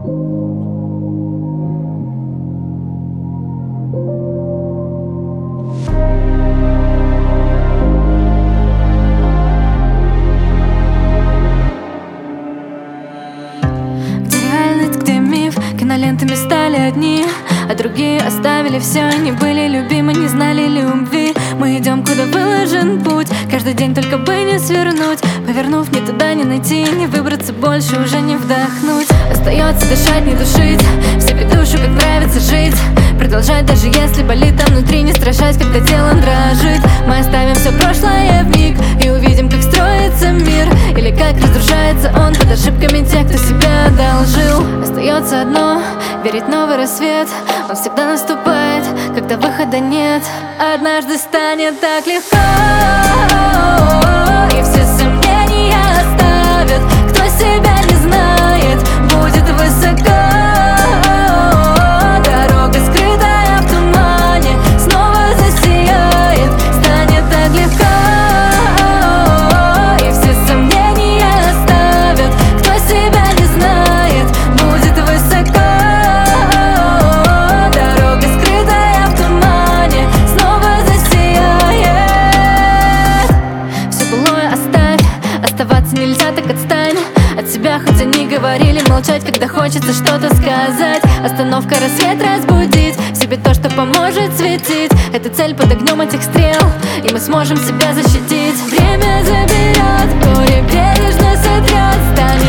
Кинолентами стали одни, а другие оставили все. Не были любимы, не знали любви. Мы идем, куда выложен путь. Каждый день только бы не свернуть. Повернув, ни туда не найти, не выбраться больше, уже не вдохнуть. Остается дышать, не душить в себе душу, как нравится жить. Продолжать, даже если болит там внутри. Не страшась, когда тело дрожит. Мы оставим все прошлое вмиг и увидим, как строится мир, или как разрушается он под ошибками тех, кто себя одолжил. Остается одно — верить в новый рассвет. Он всегда наступает, когда выхода нет. Однажды станет так легко, и все сомнения оставят. Кто себя не знает, будет высоко. Дорога, скрытая в тумане, снова засияет. Станет так легко, и все сомнения оставят. Кто себя не знает, будет высоко. Дорога, скрытая в тумане, снова засияет. Все былое оставь, оставаться нельзя, так отстань от себя, хоть они говорили молчать, когда хочется что-то сказать. Остановка, рассвет разбудить в себе то, что поможет светить. Это цель под огнем этих стрел, и мы сможем себя защитить. Время заберет, горе бережно сотрет, станет